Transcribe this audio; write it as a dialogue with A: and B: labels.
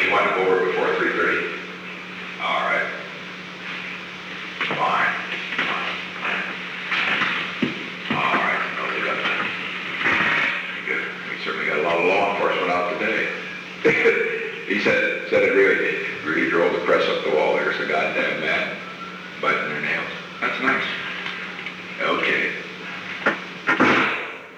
A: you want to go over before 3:30? All right. Fine. All right. No, we got that. Good. We certainly got a lot of law enforcement out today. He said it really drove the press up the wall. There's a goddamn man biting their nails.
B: That's nice.